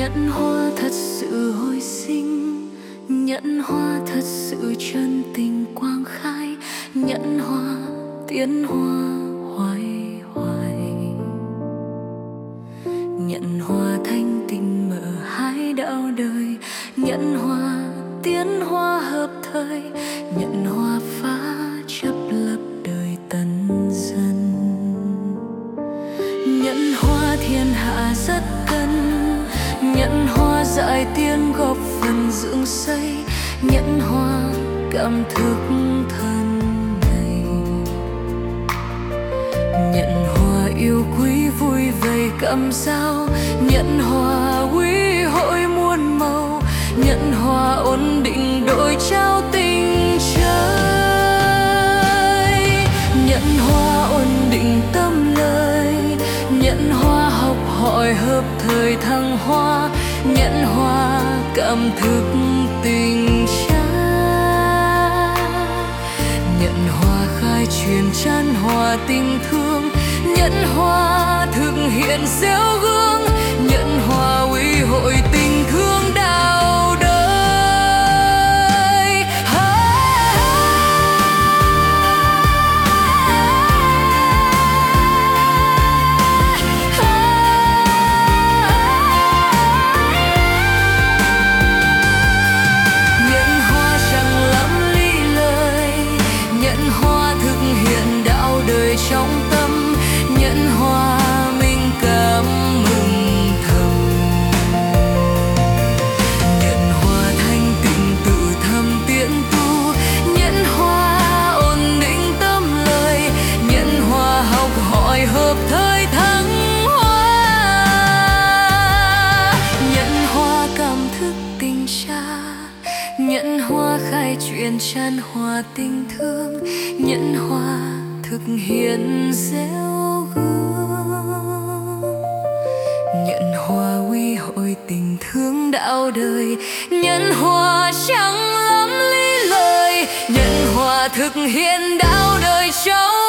Nhẫn hoa thật sự hồi sinh, nhẫn hoa thật sự chân tình quang khai, nhẫn hoa tiến hoa hoài hoài. Nhẫn hoa thanh tịnh mở hai đạo đời, nhẫn hoa tiến hoa hợp thời, nhẫn hoa phá chấp lập đời tần dân. Nhẫn hoa thiên hạ rất cần, nhẫn hoa dạy tiếng góp phần dưỡng xây, nhẫn hoa cảm thức thân này. Nhẫn hoa yêu quý vui vầy cắm sao, nhẫn hoa quý hội muôn màu, nhẫn hoa ổn định đổi trao tình trời. Nhẫn hoa ổn định tâm lời, nhẫn hoa học hỏi hợp thời thăng hoa, nhẫn hoa cảm thức tình cha. Nhẫn hoa khai truyền chan hòa tình thương, nhẫn hoa thực hiện gieo gương, nhẫn hoa uy hội tình thương đạo đời. Nhẫn hoa chẳng lắm lý lời, nhẫn hoa thực hiện đạo đời trong tâm, nhẫn hoa mình cảm mừng thầm. Nhẫn hoa thanh tịnh tự thầm tiến tu, nhẫn hoa ổn định tâm lời, nhẫn hoa học hỏi hợp thời thăng hoa. Nhẫn hoa cảm thức tình cha, nhẫn hoa khai truyền chan hòa tình thương, nhẫn hoa thực hiện gieo gương. Nhẫn hoa uy hội tình thương đạo đời, nhẫn hoa chẳng lắm lý lời, nhẫn hoa thực hiện đạo đời trong